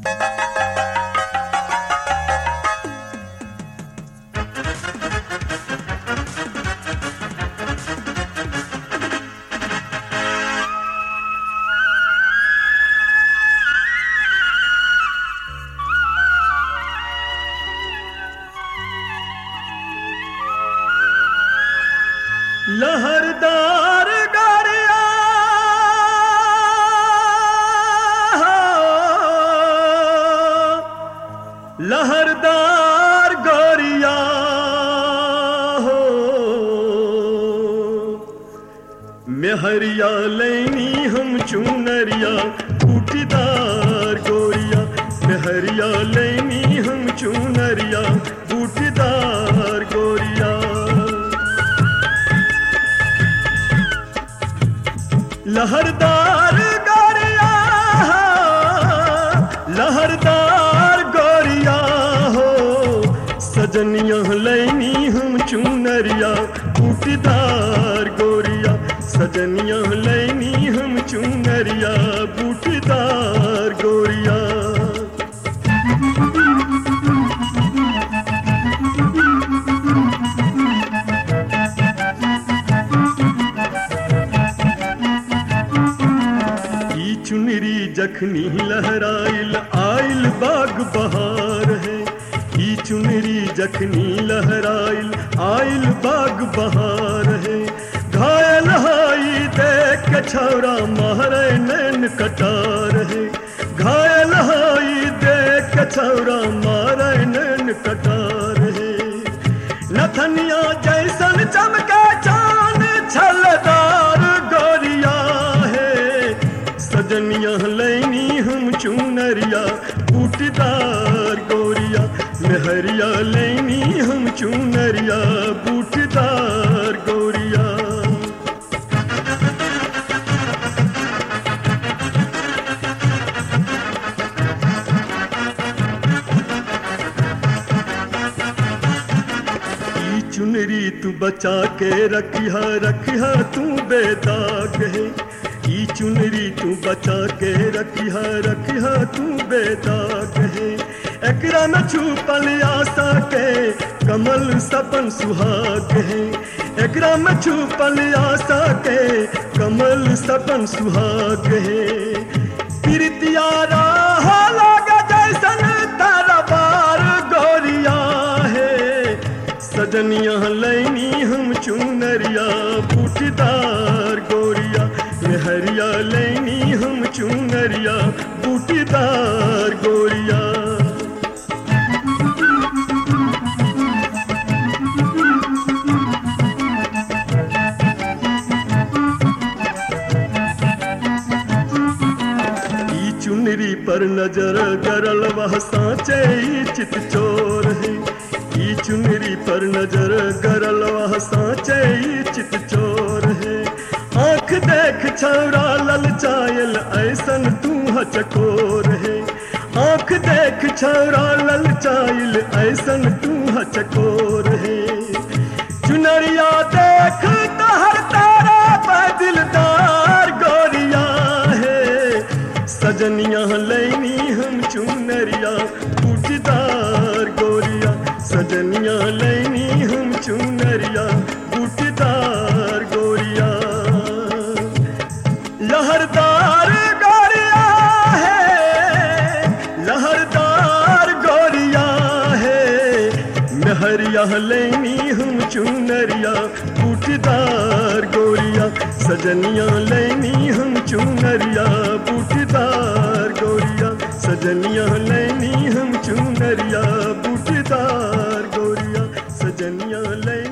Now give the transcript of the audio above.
लहरदार गारिया लहरदार गोरिया हो मेहरिया लैनी हम चुनरिया बूटीदार गोरिया मेहरिया लैनी हम चुनरिया बूटीदार गोरिया लहरदार गोरिया लहरदार गोरिया हो सजनिया लैनी हम चुनरिया बूटीदार गोरिया सजनिया लैनी हम चुनरिया बूटीदार गोरिया चुनरी जखनी लहराइल आइल बाग बहार है ई चुनरी जखनी लहराइल आइल बाग बहार है घायल हाई देख के छौरा मारे नैन कटार है घायल हाई देख के छौरा मारे नैन कटार है नथनिया जैसन चमके चांद छलदार गोरिया सजनिया लैनी हम चुनरिया बूटीदार गोरिया मेहरिया लैनी हम चुनरिया बूटीदार गोरिया ई चुनरी तू बचा के रखिया रखिया तू बेदाग है ई चुनरी तू बचा के रखिया रखिया तू बेदाग है एकरा में छुपल आशा के कमल सपन सुहाग है एकरा में छुपल आशा के कमल सपन सुहाग है प्रीतिया राह लागे जैसन तरबार गोरिया है सजनिया लैनी हम चुनरिया बूटीदार गोरिया मेहरिया लैनी हम चुनरिया बूटीदार गोरिया ई चुनरी पर नजर गरल वह सांचे चित चोर है ई चुनरी पर नजर गरल वह सांचे चित चोर है आँख देख छौरा ललचायल ऐसन तू हचकोर है आँख देख छौरा ललचायल ऐसन तू हचकोर है चुनरिया देख तहर तारा दिलदार गोरिया है सजनिया लैनी हम चुनरिया बूटीदार गोरिया सजनिया लैनी हम चुनरिया बूटीदार गोरिया लहरदार गोरिया है लहरदार गोरिया है मेहरिया लैनी हम चुनरिया बूटीदार गोरिया सजनिया लैनी हम चुनरिया बूटीदार गोरिया सजनिया लैनी हम चुनरिया बूटीदार गोरिया सजनिया लैनी